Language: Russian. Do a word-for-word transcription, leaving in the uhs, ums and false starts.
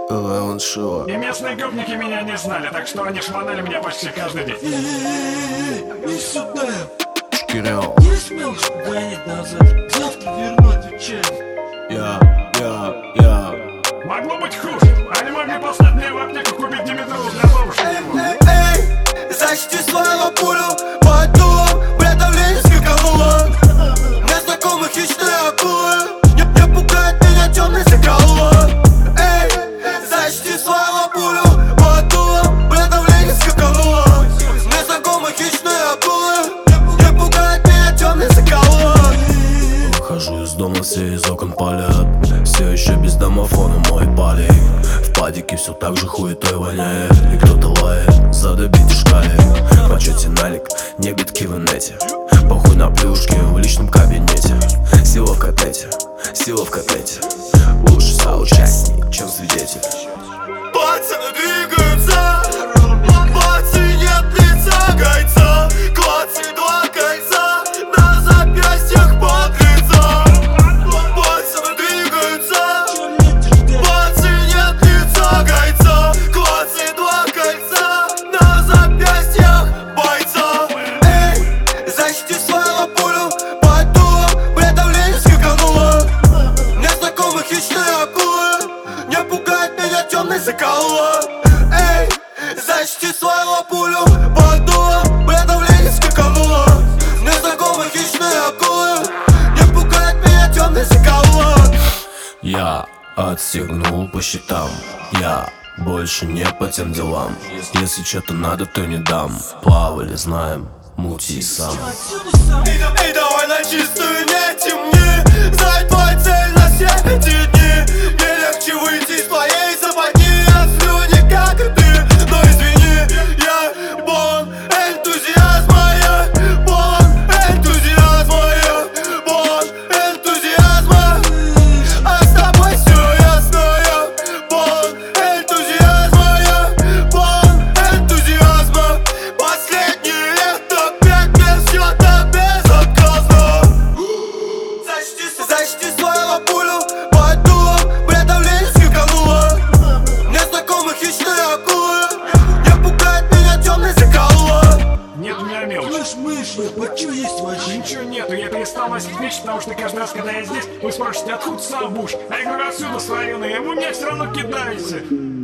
Леон Шила. И местные гопники меня не знали, так что они шмонали меня почти каждый день. Иди сюда. Шкирял. Не смеешь гонять назад. Завтра верну, отвечаю. Я, я, я. Могло быть хуже. Они могли послать меня в аптеку купить Димитрову для бабушки. Эй, защити свою пулю под дулом, братом ленинский колонн. Незнакомых хищные акулы не, не пугает меня темный заколон. Эй, защити свою пулю под дулом, братом ленинский колонн. Незнакомых хищные акулы не, не пугает меня темный заколон. Выхожу из дома, все из окон палят. Все еще без домофона мой палик. В падике все так же хуетой воняет. И кто-то лает за добитый шкалик. В почете налик, не битки в инете. Похуй на плюшки в личном кабинете. Сила в котлете, сила в котлете. Лучше соучастник, чем свидетель. Пацаны двигаются, пацаны нет лица гайца. Клацай два кольца на запястьях погрыза. Пацаны двигаются, пацаны нет лица гайца. Клацай два кольца на запястьях бойца. Эй, защити свою пулю под дулом, братом ленинский колонн. Незнакомых хищные акулы не пугает меня темный заколон. Эй, защити свою пулю под дулом, братом ленинский колонн. Незнакомых хищные акулы не пугает меня темный заколон. Я отстегнул по счетам. Я больше не по тем делам. Если что-то надо, то не дам. Плавали, знаем, мути сам. Эй, эй, давай на чистую, не темни. Знай твою цель на все эти дни. Мне легче выйти из твоей западни. Я слюни, как и ты, но извини. Я полон энтузиазма. Я полон энтузиазма. Я полон энтузиазма. А с тобой все ясно. Я полон энтузиазма. Я полон энтузиазма. Последние лето пять без счета безотказно. Защити, защити свою пулю под дулом, братом ленинский колонн. Незнакомых хищные акулы не пугает меня темный заколон. Нет, у меня мелочь. Слышь, мышь, а чё есть вообще? Ничего нету, я перестал носить вещи, потому что каждый раз, когда я здесь, вы спрашиваете, откуда сам Буш? А я говорю, отсюда, с района, и вы меня все равно кидаете.